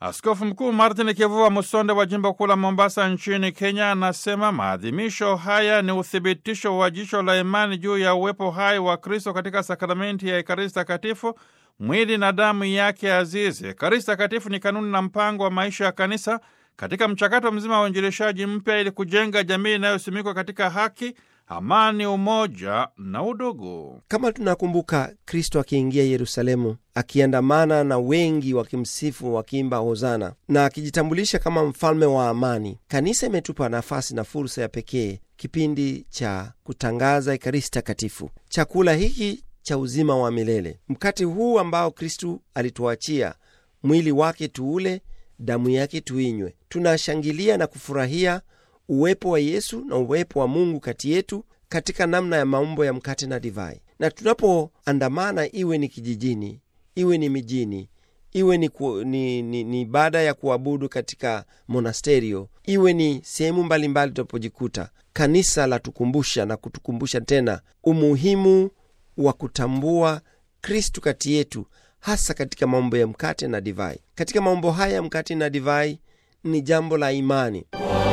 Askofu Mkuu Martin Kivuva Musonde wa jimbo kuu la Mombasa nchini Kenya anasema maadhimisho haya ni uthibitisho wa jicho la imani juu ya uwepo hai wa Kristo katika sakramenti ya Ekaristi Takatifu, mwili na damu yake azizi. Ekaristi Takatifu ni kanuni na mpango wa maisha ya kanisa katika mchakato mzima wa uinjilishaji mpya ili kujenga jamii inayosimikwa katika haki, amani, umoja na udugu. Kama tunakumbuka Kristo akiingia Yerusalemu, akiandamana na wengi wakimsifu, wakiimba hosana, na akijitambulisha kama mfalme wa amani, kanisa imetupa nafasi na fursa ya pekee kipindi cha kutangaza Ekaristi Takatifu, chakula hiki cha uzima wa milele. Mkate huu ambao Kristo alituachia, mwili wake tuule, damu yake tuinywe. Tunashangilia na kufurahia uwepo wa Yesu na uwepo wa Mungu kati yetu katika namna ya maumbo ya mkate na divai. Na tunapoandamana, iwe ni kijijini, iwe ni mijini, iwe ni baada ya kuabudu katika monasterio, iwe ni sehemu mbalimbali tunapojikuta, kanisa la tukumbusha na kutukumbusha tena umuhimu wa kutambua Kristu kati yetu, hasa katika maumbo ya mkate na divai. Katika maumbo haya ya mkate na divai ni jambo la imani.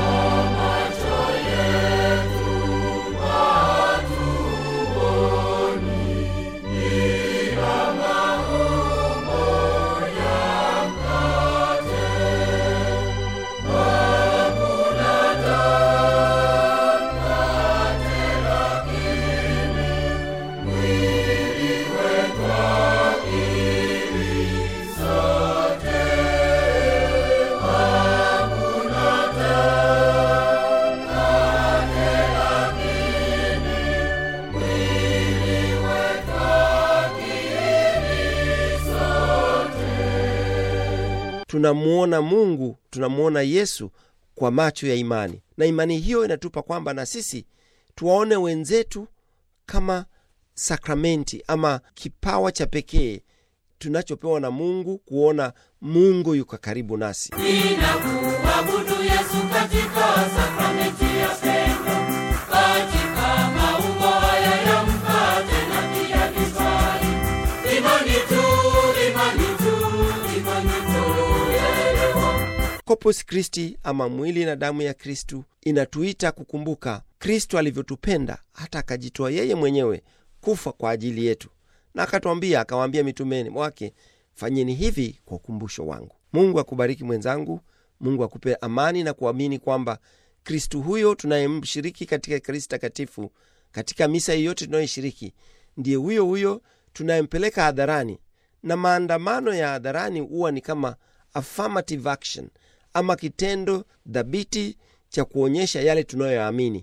Tunamuona Mungu, tunamuona Yesu kwa macho ya imani. Na imani hiyo inatupa kwamba na sisi tuwaone wenzetu kama sakramenti ama kipawa cha pekee tunachopewa na Mungu, kuona Mungu yuko karibu nasi. Ninakuabudu Yesu katika sakramenti ya pendo, katika maumbo haya ya mkate na pia divai. Imani tu, imani tu, imani tu. Corpus Christi ama mwili na damu ya Kristu inatuita kukumbuka Kristu alivyotupenda hata akajitoa yeye mwenyewe kufa kwa ajili yetu. Na akatuambia, akawaambia mitumeni wake, fanyeni hivi kwa ukumbusho wangu. Mungu akubariki mwenzangu. Mungu akupe amani na kuamini kwamba Kristu huyo tunayemshiriki katika Ekaristi Takatifu, katika misa yote tunayoshiriki, ndiye huyo huyo tunayempeleka hadharani. Na maandamano ya hadharani huwa ni kama affirmative action ama kitendo dhabiti cha kuonyesha yale tunayoamini.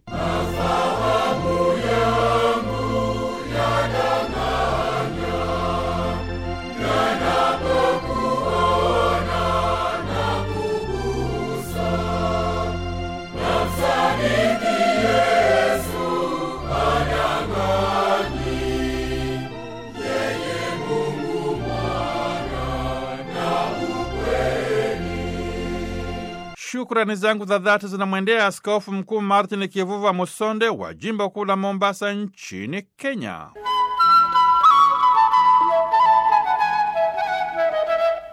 Shukrani zangu za dhati zinamwendea Askofu Mkuu Martin Kivuva Musonde wa jimbo kuu la Mombasa nchini Kenya.